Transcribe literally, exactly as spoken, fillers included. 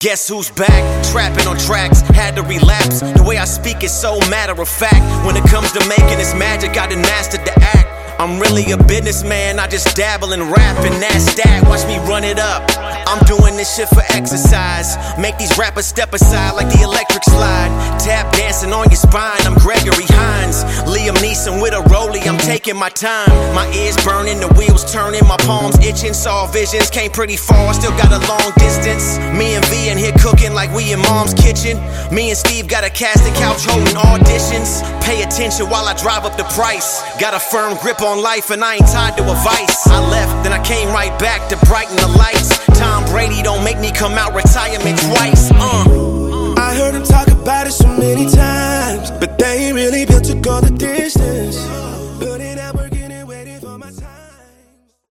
Guess who's back? Trapping on tracks, had to relapse. The way I speak is so matter of fact. When it comes to making this magic, I done mastered the act. I'm really a businessman, I just dabble in rap, and that's that. Watch me run it up. I'm doing this shit for exercise. Make these rappers step aside like the electric slide. Tap dancing on your spine, I'm Gregory Hines. Liam Neeson with a rollie, I'm taking my time. My ears burning, the wheels turning, my palms itching. Saw visions, came pretty far, still got a long distance. Me and V in here cooking like we in mom's kitchen. Me and Steve got a casting couch holding auditions. Pay attention while I drive up the price. Got a firm grip on life and I ain't tied to a vice. I left, then I came right back to brighten the lights. Tom Brady don't make me come out retirement twice. Uh. I heard him talk about it so many times, but they ain't really built to go the distance. But